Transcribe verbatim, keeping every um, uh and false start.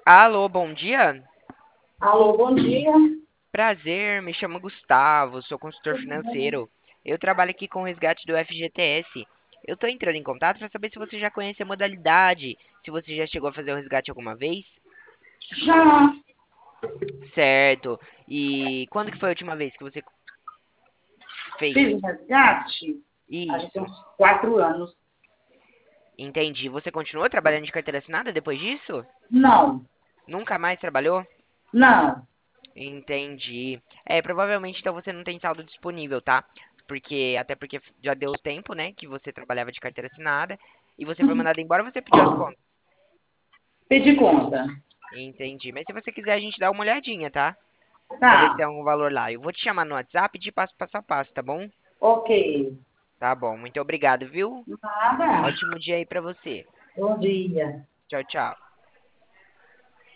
Alô, bom dia. Alô, bom dia. Prazer, me chamo Gustavo, sou consultor Tudo bem? financeiro. Eu trabalho aqui com o resgate do F G T S. Eu tô entrando em contato para saber se você já conhece a modalidade, se você já chegou a fazer o resgate alguma vez. Já Certo. E quando que foi a última vez que você fez fiz o resgate, acho que tem isso? uns quatro anos. Entendi. Você continuou trabalhando de carteira assinada depois disso? Não, Nunca mais trabalhou? não. Entendi. É, provavelmente então você não tem saldo disponível, tá? Porque, até porque já deu tempo, né, que você trabalhava de carteira assinada e você foi mandado embora, você pediu as contas. Pedi conta. Entendi. Mas se você quiser, a gente dá uma olhadinha, tá? Pra ver se Tá, tem algum valor lá. Eu vou te chamar no WhatsApp e te passo passo a passo, tá bom? ok. Tá bom. Muito obrigado, viu? Nada. Ótimo dia aí pra você. Bom dia. Tchau, tchau.